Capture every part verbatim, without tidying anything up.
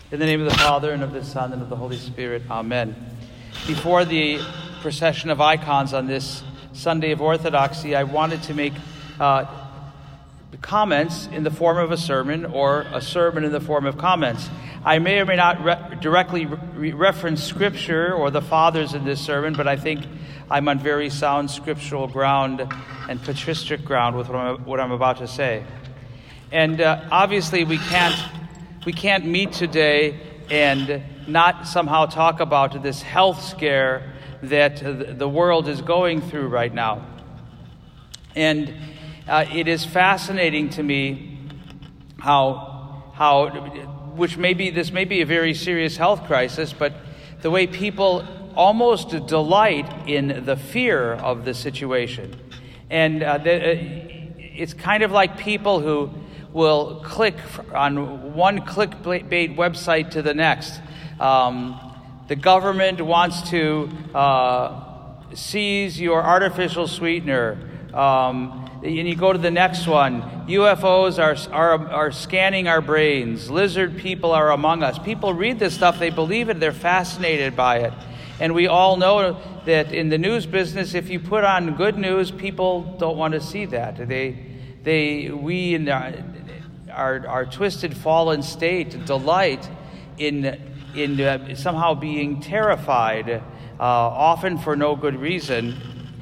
In the name of the Father, and of the Son, and of the Holy Spirit. Amen. Before the procession of icons on this Sunday of Orthodoxy, I wanted to make uh, comments in the form of a sermon, or a sermon in the form of comments. I may or may not re- directly re- reference Scripture or the Fathers in this sermon, but I think I'm on very sound scriptural ground and patristic ground with what I'm, what I'm about to say. And uh, obviously we can't we can't meet today and not somehow talk about this health scare that the world is going through right now. And uh, it is fascinating to me how how which may be this may be a very serious health crisis, but the way people almost delight in the fear of the situation. And uh, the, uh, it's kind of like people who will click on one clickbait website to the next. Um, the government wants to uh, seize your artificial sweetener. Um, and you go to the next one. U F Os are, are, are scanning our brains. Lizard people are among us. People read this stuff. They believe it. They're fascinated by it. And we all know that in the news business, if you put on good news, people don't want to see that. They, they, we in our, our, our twisted, fallen state delight in, in uh, somehow being terrified, uh, often for no good reason.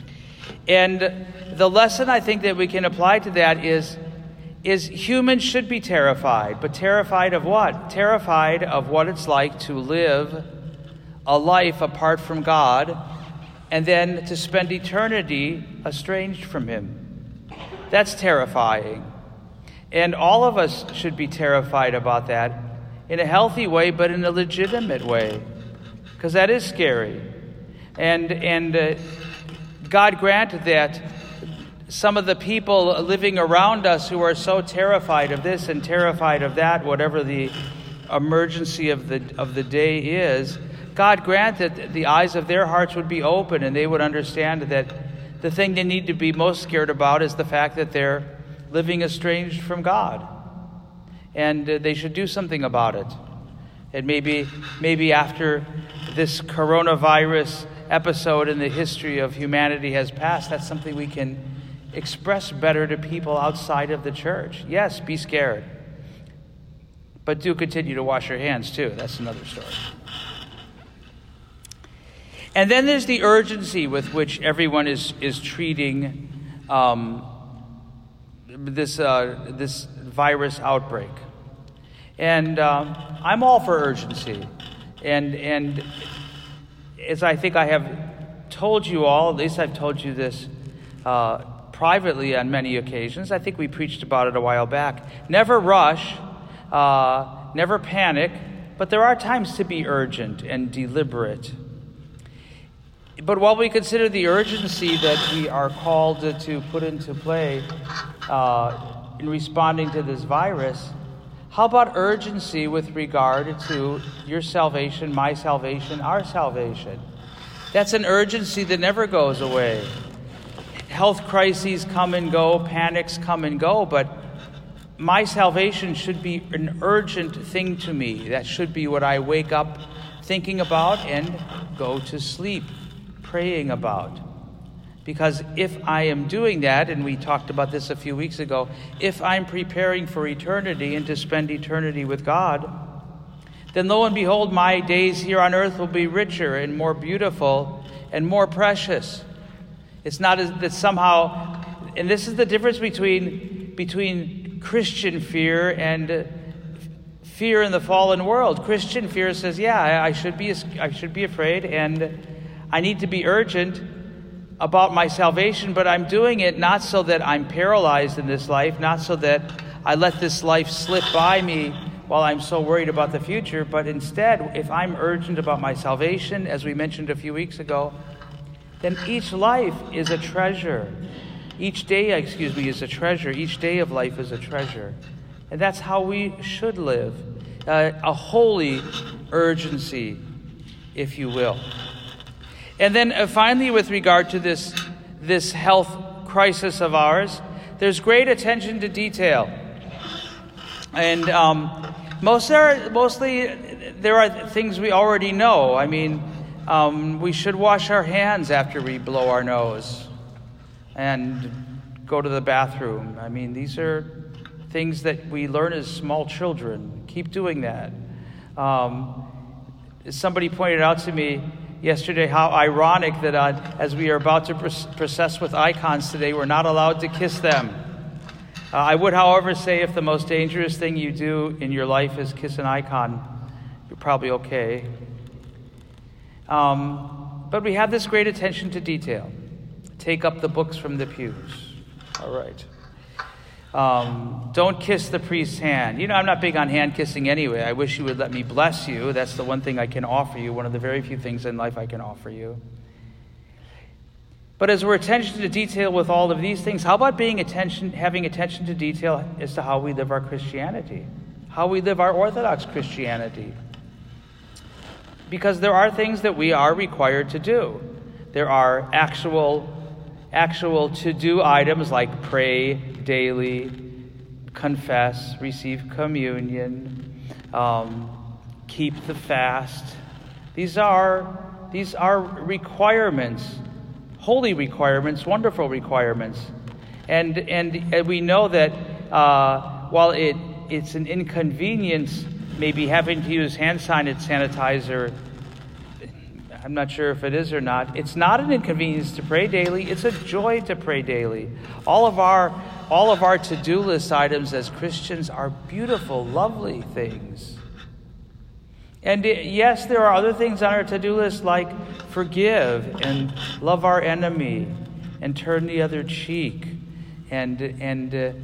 And the lesson I think that we can apply to that is, is humans should be terrified, but terrified of what? Terrified of what it's like to live a life apart from God, and then to spend eternity estranged from Him. That's terrifying. And all of us should be terrified about that in a healthy way, but in a legitimate way, because that is scary. And, and uh, God granted that some of the people living around us who are so terrified of this and terrified of that, whatever the emergency of the of the day is, God grant that the eyes of their hearts would be open and they would understand that the thing they need to be most scared about is the fact that they're living estranged from God. And uh, they should do something about it. And maybe, maybe after this coronavirus episode in the history of humanity has passed, that's something we can express better to people outside of the church. Yes, be scared. But do continue to wash your hands too. That's another story. And then there's the urgency with which everyone is is treating um, this uh, this virus outbreak, and um, I'm all for urgency. And and as I think I have told you all, at least I've told you this uh, privately on many occasions. I think we preached about it a while back. Never rush, uh, never panic, but there are times to be urgent and deliberate. But while we consider the urgency that we are called to put into play uh, in responding to this virus, how about urgency with regard to your salvation, my salvation, our salvation? That's an urgency that never goes away. Health crises come and go, panics come and go, but my salvation should be an urgent thing to me. That should be what I wake up thinking about and go to sleep praying about. Because if I am doing that, and we talked about this a few weeks ago, if I'm preparing for eternity and to spend eternity with God, then lo and behold, my days here on earth will be richer and more beautiful and more precious. It's not as that somehow, and this is the difference between between Christian fear and uh, fear in the fallen world. Christian fear says, yeah, I, I should be I should be afraid, and I need to be urgent about my salvation, but I'm doing it not so that I'm paralyzed in this life, not so that I let this life slip by me while I'm so worried about the future, but instead, if I'm urgent about my salvation, as we mentioned a few weeks ago, then each life is a treasure. Each day, excuse me, is a treasure. Each day of life is a treasure. And that's how we should live. Uh, a holy urgency, if you will. And then uh, finally, with regard to this, this health crisis of ours, there's great attention to detail. And um, most are, mostly there are things we already know. I mean, um, we should wash our hands after we blow our nose and go to the bathroom. I mean, these are things that we learn as small children. Keep doing that. Um, somebody pointed out to me yesterday how ironic that uh, as we are about to process with icons today, we're not allowed to kiss them. Uh, I would, however, say if the most dangerous thing you do in your life is kiss an icon, you're probably okay. Um, but we have this great attention to detail. Take up the books from the pews. All right. Um, don't kiss the priest's hand. You know, I'm not big on hand kissing anyway. I wish you would let me bless you. That's the one thing I can offer you, one of the very few things in life I can offer you. But as we're attention to detail with all of these things, how about being attention, having attention to detail as to how we live our Christianity, how we live our Orthodox Christianity? Because there are things that we are required to do. There are actual, actual to-do items like pray daily, confess, receive communion, um, keep the fast. These are these are requirements. Holy requirements, wonderful requirements. And and, and we know that uh, while it, it's an inconvenience, maybe having to use hand sanitizer, I'm not sure if it is or not, it's not an inconvenience to pray daily. It's a joy to pray daily. All of our, all of our to-do list items as Christians are beautiful, lovely things. And yes, there are other things on our to-do list like forgive and love our enemy and turn the other cheek and and uh,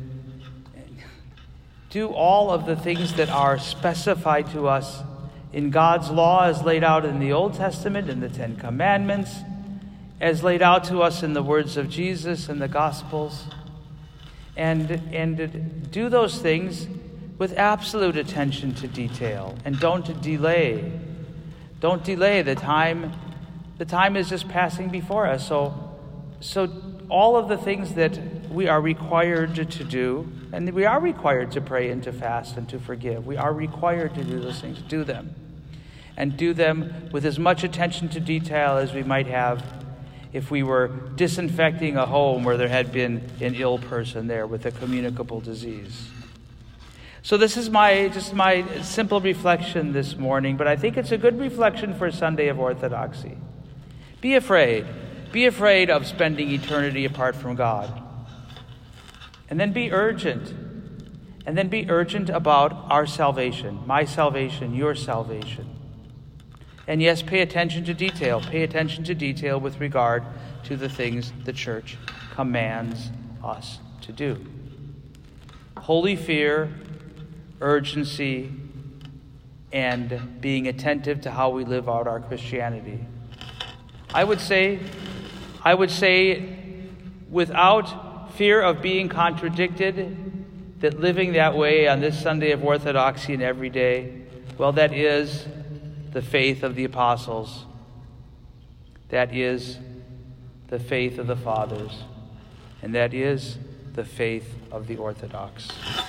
do all of the things that are specified to us in God's law as laid out in the Old Testament, in the Ten Commandments, as laid out to us in the words of Jesus and the Gospels. And, and do those things with absolute attention to detail, and don't delay. Don't delay. The time, the time is just passing before us. So, so all of the things that we are required to do, and we are required to pray and to fast and to forgive. We are required to do those things. Do them. And do them with as much attention to detail as we might have if we were disinfecting a home where there had been an ill person there with a communicable disease. So this is my just my simple reflection this morning, but I think it's a good reflection for a Sunday of Orthodoxy. Be afraid. Be afraid of spending eternity apart from God. And then be urgent. And then be urgent about our salvation, my salvation, your salvation. And yes, pay attention to detail. Pay attention to detail with regard to the things the church commands us to do. Holy fear, urgency, and being attentive to how we live out our Christianity. I would say, I would say, without fear of being contradicted, that living that way on this Sunday of Orthodoxy and every day, well, that is the faith of the apostles. That is the faith of the fathers. And that is the faith of the Orthodox.